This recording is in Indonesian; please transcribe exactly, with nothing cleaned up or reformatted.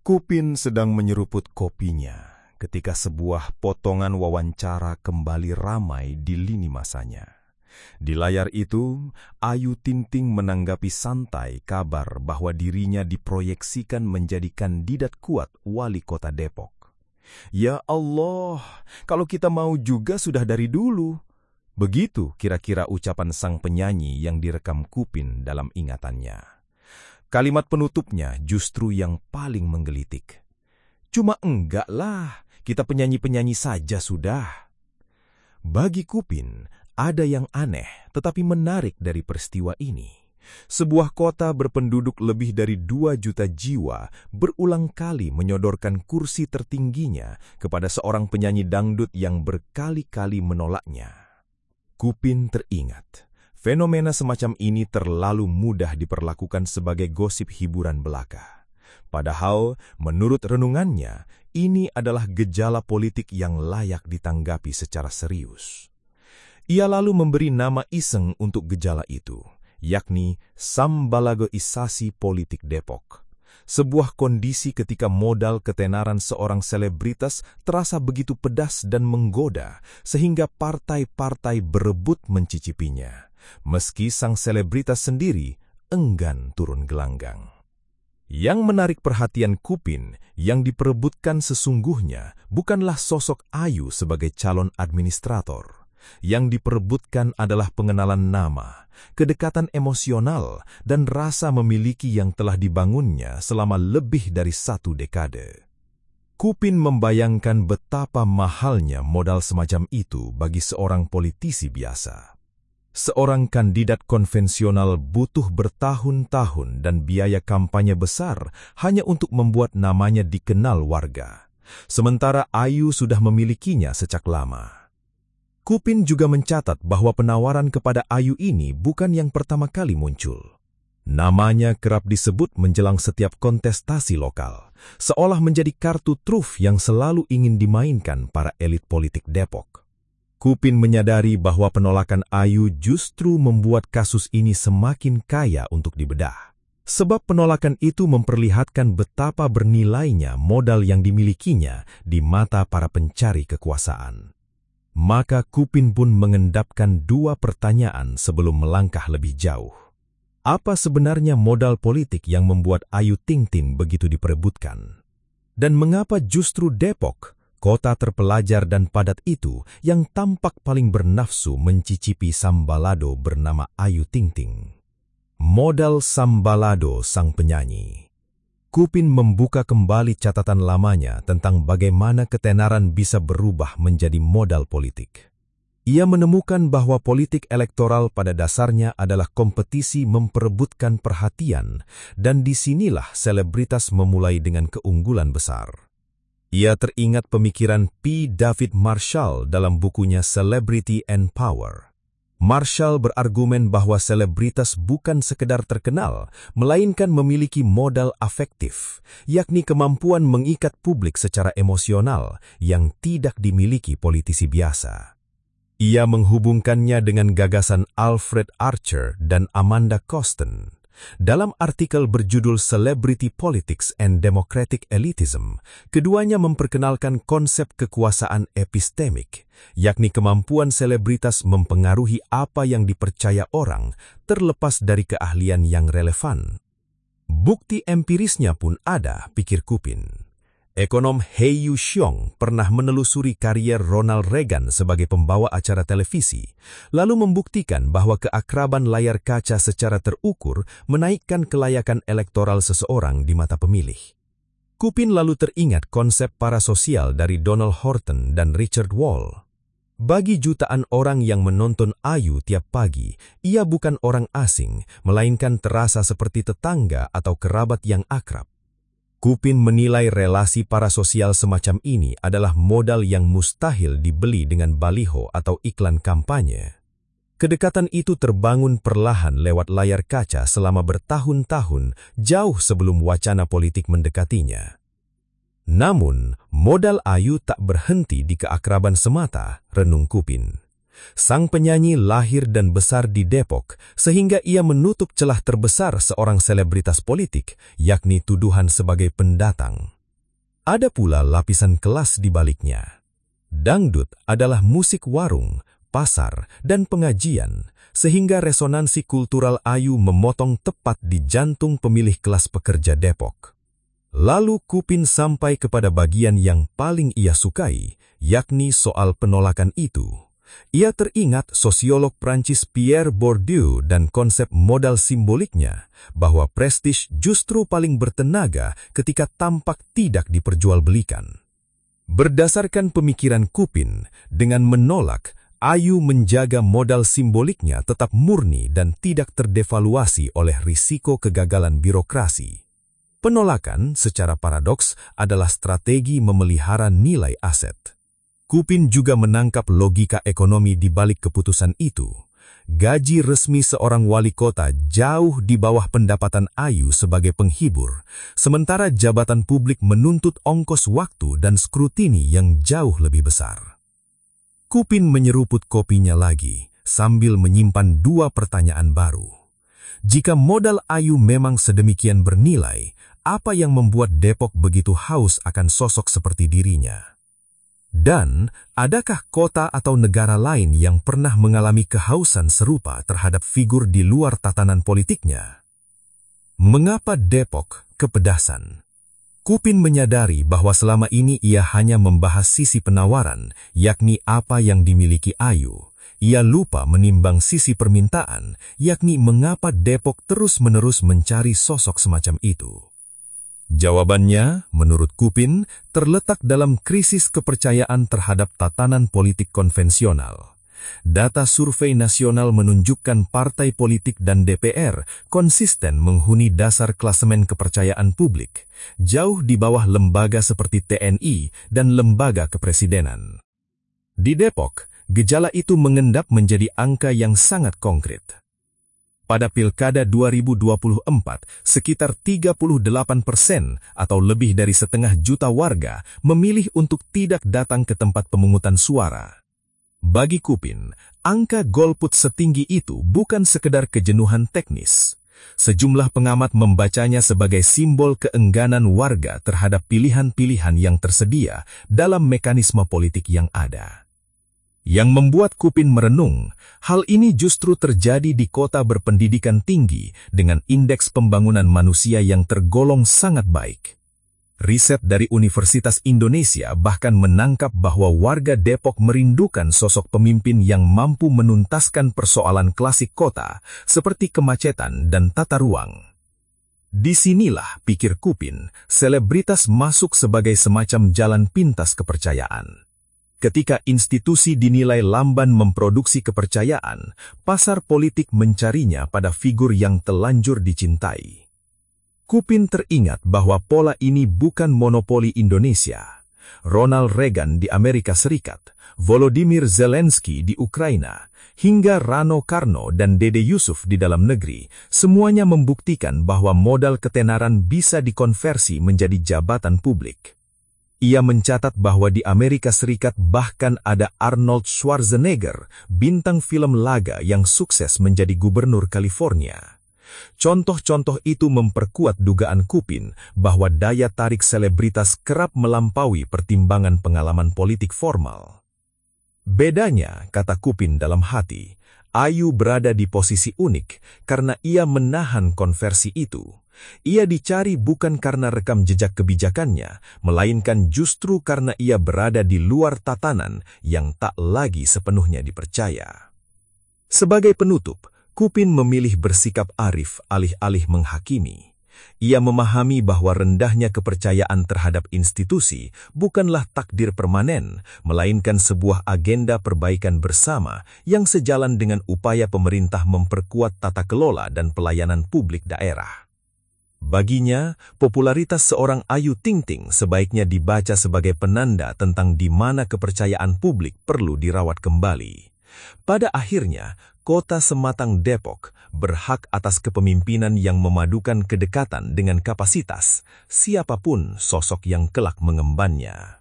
Kupin sedang menyeruput kopinya ketika sebuah potongan wawancara kembali ramai di lini masanya. Di layar itu, Ayu Ting-Ting menanggapi santai kabar bahwa dirinya diproyeksikan menjadi kandidat kuat wali kota Depok. Ya Allah, kalau kita mau juga sudah dari dulu. Begitu kira-kira ucapan sang penyanyi yang direkam Kupin dalam ingatannya. Kalimat penutupnya justru yang paling menggelitik. Cuma enggak lah, kita penyanyi-penyanyi saja sudah. Bagi Kupin, ada yang aneh tetapi menarik dari peristiwa ini. Sebuah kota berpenduduk lebih dari dua juta jiwa berulang kali menyodorkan kursi tertingginya kepada seorang penyanyi dangdut yang berkali-kali menolaknya. Kupin teringat, fenomena semacam ini terlalu mudah diperlakukan sebagai gosip hiburan belaka. Padahal, menurut renungannya, ini adalah gejala politik yang layak ditanggapi secara serius. Ia lalu memberi nama iseng untuk gejala itu, yakni sambalagoisasi politik Depok. Sebuah kondisi ketika modal ketenaran seorang selebritas terasa begitu pedas dan menggoda, sehingga partai-partai berebut mencicipinya, meski sang selebritas sendiri enggan turun gelanggang. Yang menarik perhatian Kupin yang diperebutkan sesungguhnya bukanlah sosok Ayu sebagai calon administrator. Yang diperebutkan adalah pengenalan nama, kedekatan emosional, dan rasa memiliki yang telah dibangunnya selama lebih dari satu dekade. Kupin membayangkan betapa mahalnya modal semacam itu bagi seorang politisi biasa. Seorang kandidat konvensional butuh bertahun-tahun dan biaya kampanye besar hanya untuk membuat namanya dikenal warga. Sementara Ayu sudah memilikinya sejak lama. Kupin juga mencatat bahwa penawaran kepada Ayu ini bukan yang pertama kali muncul. Namanya kerap disebut menjelang setiap kontestasi lokal, seolah menjadi kartu truf yang selalu ingin dimainkan para elit politik Depok. Kupin menyadari bahwa penolakan Ayu justru membuat kasus ini semakin kaya untuk dibedah. Sebab penolakan itu memperlihatkan betapa bernilainya modal yang dimilikinya di mata para pencari kekuasaan. Maka Kupin pun mengendapkan dua pertanyaan sebelum melangkah lebih jauh. Apa sebenarnya modal politik yang membuat Ayu Ting-Ting begitu diperebutkan? Dan mengapa justru Depok, kota terpelajar dan padat itu, yang tampak paling bernafsu mencicipi sambalado bernama Ayu Ting-Ting? Modal sambalado sang penyanyi. Kupin membuka kembali catatan lamanya tentang bagaimana ketenaran bisa berubah menjadi modal politik. Ia menemukan bahwa politik elektoral pada dasarnya adalah kompetisi memperebutkan perhatian, dan disinilah selebritas memulai dengan keunggulan besar. Ia teringat pemikiran P. David Marshall dalam bukunya Celebrity and Power. Marshall berargumen bahwa selebritas bukan sekedar terkenal, melainkan memiliki modal afektif, yakni kemampuan mengikat publik secara emosional yang tidak dimiliki politisi biasa. Ia menghubungkannya dengan gagasan Alfred Archer dan Amanda Costen. Dalam artikel berjudul Celebrity Politics and Democratic Elitism, keduanya memperkenalkan konsep kekuasaan epistemik, yakni kemampuan selebritas mempengaruhi apa yang dipercaya orang terlepas dari keahlian yang relevan. Bukti empirisnya pun ada, pikir Kupin. Ekonom Hei-Yu Xiong pernah menelusuri karier Ronald Reagan sebagai pembawa acara televisi, lalu membuktikan bahwa keakraban layar kaca secara terukur menaikkan kelayakan elektoral seseorang di mata pemilih. Kupin lalu teringat konsep parasosial dari Donald Horton dan Richard Wall. Bagi jutaan orang yang menonton Ayu tiap pagi, ia bukan orang asing, melainkan terasa seperti tetangga atau kerabat yang akrab. Kupin menilai relasi parasosial semacam ini adalah modal yang mustahil dibeli dengan baliho atau iklan kampanye. Kedekatan itu terbangun perlahan lewat layar kaca selama bertahun-tahun, jauh sebelum wacana politik mendekatinya. Namun, modal Ayu tak berhenti di keakraban semata, renung Kupin. Sang penyanyi lahir dan besar di Depok, sehingga ia menutup celah terbesar seorang selebritas politik, yakni tuduhan sebagai pendatang. Ada pula lapisan kelas di baliknya. Dangdut adalah musik warung, pasar, dan pengajian, sehingga resonansi kultural Ayu memotong tepat di jantung pemilih kelas pekerja Depok. Lalu Kupin sampai kepada bagian yang paling ia sukai, yakni soal penolakan itu. Ia teringat sosiolog Prancis Pierre Bourdieu dan konsep modal simboliknya, bahwa prestis justru paling bertenaga ketika tampak tidak diperjualbelikan. Berdasarkan pemikiran Kupin, dengan menolak, Ayu menjaga modal simboliknya tetap murni dan tidak terdevaluasi oleh risiko kegagalan birokrasi. Penolakan secara paradoks adalah strategi memelihara nilai aset. Kupin juga menangkap logika ekonomi di balik keputusan itu. Gaji resmi seorang wali kota jauh di bawah pendapatan Ayu sebagai penghibur, sementara jabatan publik menuntut ongkos waktu dan skrutini yang jauh lebih besar. Kupin menyeruput kopinya lagi, sambil menyimpan dua pertanyaan baru. Jika modal Ayu memang sedemikian bernilai, apa yang membuat Depok begitu haus akan sosok seperti dirinya? Dan, adakah kota atau negara lain yang pernah mengalami kehausan serupa terhadap figur di luar tatanan politiknya? Mengapa Depok kepedasan? Kupin menyadari bahwa selama ini ia hanya membahas sisi penawaran, yakni apa yang dimiliki Ayu. Ia lupa menimbang sisi permintaan, yakni mengapa Depok terus-menerus mencari sosok semacam itu. Jawabannya, menurut Kupin, terletak dalam krisis kepercayaan terhadap tatanan politik konvensional. Data survei nasional menunjukkan partai politik dan D P R konsisten menghuni dasar klasemen kepercayaan publik, jauh di bawah lembaga seperti T N I dan lembaga kepresidenan. Di Depok, gejala itu mengendap menjadi angka yang sangat konkret. Pada Pilkada dua ribu dua puluh empat, sekitar tiga puluh delapan persen atau lebih dari setengah juta warga memilih untuk tidak datang ke tempat pemungutan suara. Bagi Kupin, angka golput setinggi itu bukan sekedar kejenuhan teknis. Sejumlah pengamat membacanya sebagai simbol keengganan warga terhadap pilihan-pilihan yang tersedia dalam mekanisme politik yang ada. Yang membuat Kupin merenung, hal ini justru terjadi di kota berpendidikan tinggi dengan indeks pembangunan manusia yang tergolong sangat baik. Riset dari Universitas Indonesia bahkan menangkap bahwa warga Depok merindukan sosok pemimpin yang mampu menuntaskan persoalan klasik kota, seperti kemacetan dan tata ruang. Disinilah, pikir Kupin, selebritas masuk sebagai semacam jalan pintas kepercayaan. Ketika institusi dinilai lamban memproduksi kepercayaan, pasar politik mencarinya pada figur yang telanjur dicintai. Kupin teringat bahwa pola ini bukan monopoli Indonesia. Ronald Reagan di Amerika Serikat, Volodymyr Zelensky di Ukraina, hingga Rano Karno dan Dede Yusuf di dalam negeri, semuanya membuktikan bahwa modal ketenaran bisa dikonversi menjadi jabatan publik. Ia mencatat bahwa di Amerika Serikat bahkan ada Arnold Schwarzenegger, bintang film laga yang sukses menjadi gubernur California. Contoh-contoh itu memperkuat dugaan Kupin bahwa daya tarik selebritas kerap melampaui pertimbangan pengalaman politik formal. Bedanya, kata Kupin dalam hati, Ayu berada di posisi unik karena ia menahan konversi itu. Ia dicari bukan karena rekam jejak kebijakannya, melainkan justru karena ia berada di luar tatanan yang tak lagi sepenuhnya dipercaya. Sebagai penutup, Kupin memilih bersikap arif alih-alih menghakimi. Ia memahami bahwa rendahnya kepercayaan terhadap institusi bukanlah takdir permanen, melainkan sebuah agenda perbaikan bersama yang sejalan dengan upaya pemerintah memperkuat tata kelola dan pelayanan publik daerah. Baginya, popularitas seorang Ayu Ting Ting sebaiknya dibaca sebagai penanda tentang di mana kepercayaan publik perlu dirawat kembali. Pada akhirnya, kota sematang Depok berhak atas kepemimpinan yang memadukan kedekatan dengan kapasitas, siapapun sosok yang kelak mengembannya.